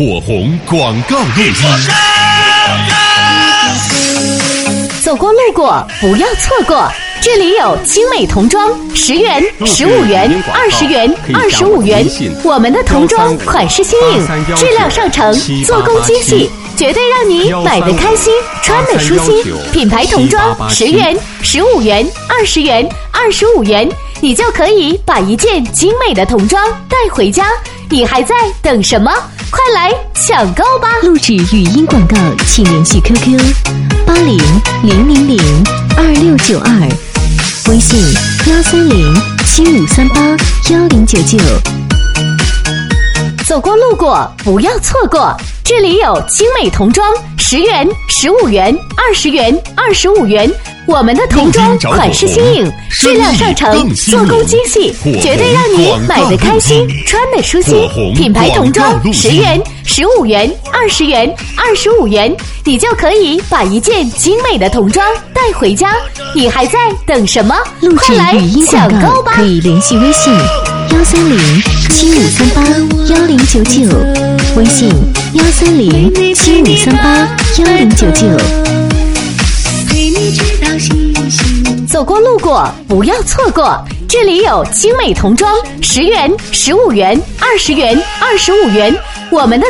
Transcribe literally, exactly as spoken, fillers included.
火红广告录音。 走过路过不要错过，这里有精美童装，十元、十五元、二十元、二十五元。我们的童装款式新颖，质量上乘，做工精细，绝对让你买得开心，穿得舒心。品牌童装十元、十五元、二十元、二十五元，你就可以把一件精美的童装带回家。你还在等什么？快来抢购吧！ 录制语音广告，请联系 Q Q 八零零零零二六九二，微信幺三零七五三八幺零九九。 走过路过不要错过，这里有精美童装，十元、十五元、二十元、二十五元。我们的童装款式新颖，质量上乘，做工精细，绝对让你买得开心，穿得舒心。品牌童装十元、十五元、二十元、二十五元，你就可以把一件精美的童装带回家。你还在等什么？快来抢购吧！ 可以联系微信幺三零七五三八幺零九九，微信幺三零七五三八幺零九九。 走过路过不要错过，这里有精美童装，十元、十五元、二十元、二十五元。我们的